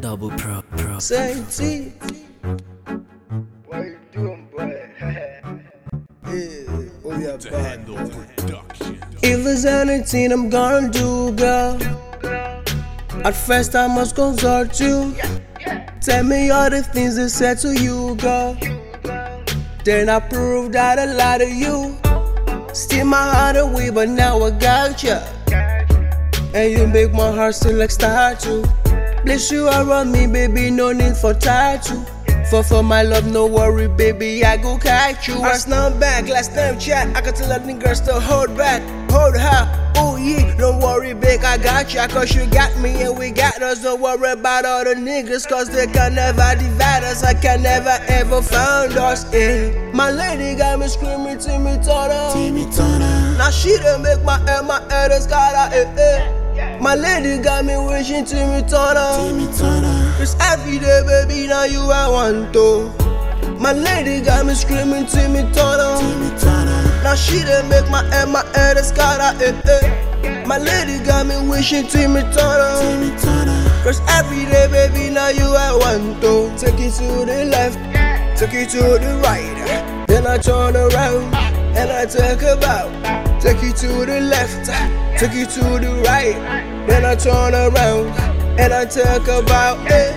Double pro. Say T. What you doing, boy? Oh yeah, bad. Production. If there's anything I'm gonna do, girl, at first I must consult you. Tell me all the things they said to you, girl. Then I prove that I lie to you. Steal my heart away, but now I got ya. And you make my heart still like statue. Bless you around me, baby, no need for tattoo. For my love, no worry, baby, I go catch you. I snap back, last time chat, I can tell that nigga still hold back, hold her. Oh yeah, don't worry, big, I got ya, cause you got me and we got us. Don't worry about all the niggas, cause they can never divide us. I can never ever find us, eh. My lady got me screaming, Timmy Turner. Now she done make my head is gotta, eh. My lady got me wishing Timmy Turner. Cause every day, baby, now you I want to. My lady got me screaming Timmy Turner. Now she done make my head is gotta, eh. My lady got me wishing Timmy Turner. Cause every day, baby, now you I want to. Take it to the left, take it to the right. Then I turn around and I talk about. Take it to the left, take it to the right. Then I turn around and I talk about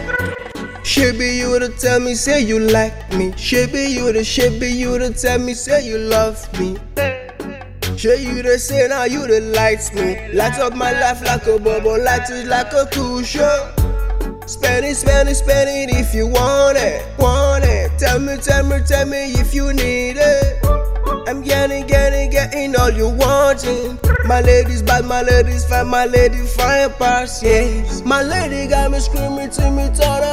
it. Should be you to tell me, say you like me. Should be you to tell me, say you love me. Should you to say now you the lights me. Light up my life like a bubble, light it like a cool show. Spend it if you want it. Tell me if you need it. I'm getting all you wanting. My lady's bad, my lady's fine, my lady fine pass, yes. My lady got me screaming Timmy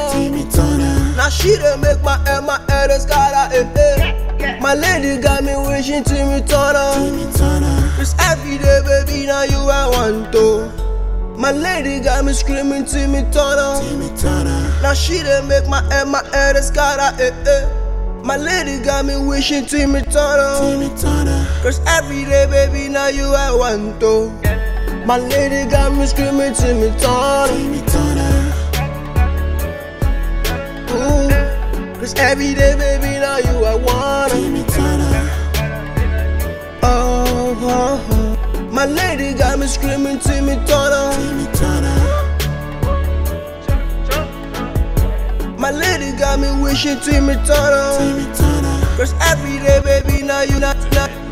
Turner. Now she done make my head is gotta, eh. My lady got me wishing Timmy Turner. Cause every day, baby, now you I want to. My lady got me screaming Timmy Turner. Now she done make my head is gotta, eh. My lady got me wishing Timmy Turner. Cause every day, baby, now you I want to. My lady got me screaming Timmy Turner. Ooh. Cause every day, baby, now you I want to. My lady got me screaming Timmy Turner. My lady got me wishing Timmy Turner. Cause every day, baby, now you not.